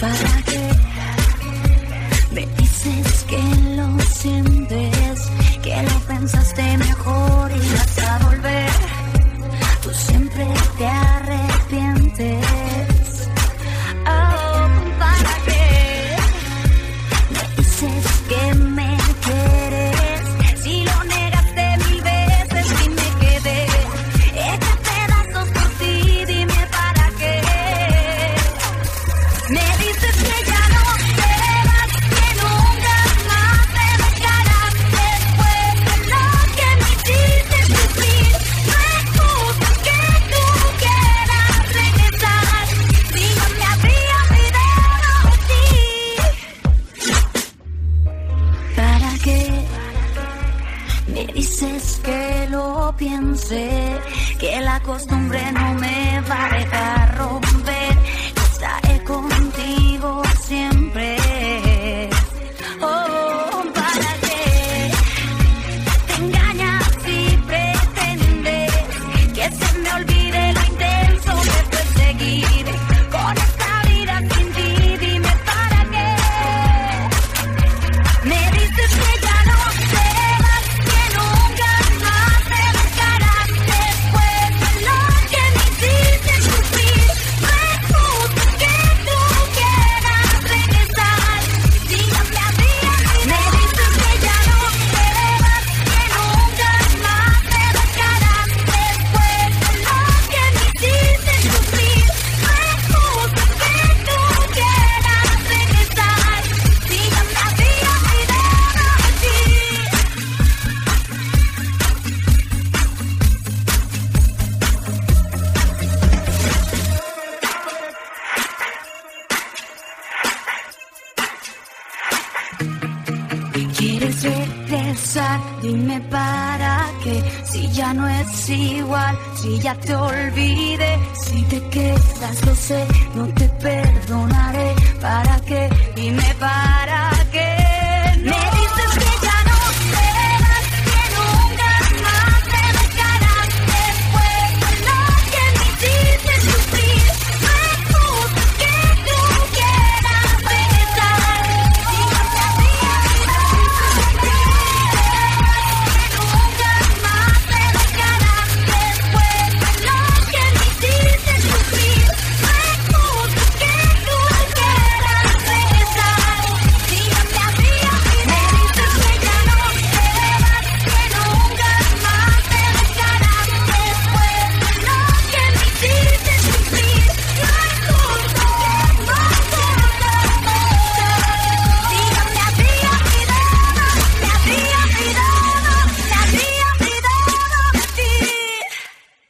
¿Para qué? Me dices que lo sientes, que lo pensaste mejor y vas a volver. Tú siempre te arrepientes. Oh, ¿para qué? Me dices que me quieres, si lo negaste 1000 veces y me quedé hecha pedazos por ti, dime para qué. Me dices que ya no te vas, que nunca más te dejarás después de lo que me hiciste sufrir. No es justo que tú quieras regresar, si no me habría olvidado de ti. ¿Para qué? Me dices que lo piense, que la costumbre no me va a dejar romper. Estaré contigo siempre. Oh, ¿para qué? Te engañas y pretendes que se me olvide lo intenso que fue seguir con esta vida sin ti. Dime para qué. Me dices que ya no te vas, que nunca más te dejarás después de lo que me hiciste sufrir. No es justo que tú quieras regresar, si no me habría olvidado. Me dices que ya no te vas, que nunca más te dejarás después de lo que me hiciste sufrir. No es justo que tú quieras regresar, si no me habría olvidado de ti. ¿Quieres regresar? Dime para qué. Si ya no es igual, si ya te olvidé. Si te quedas, lo sé, no te perdonaré. ¿Para qué? Dime para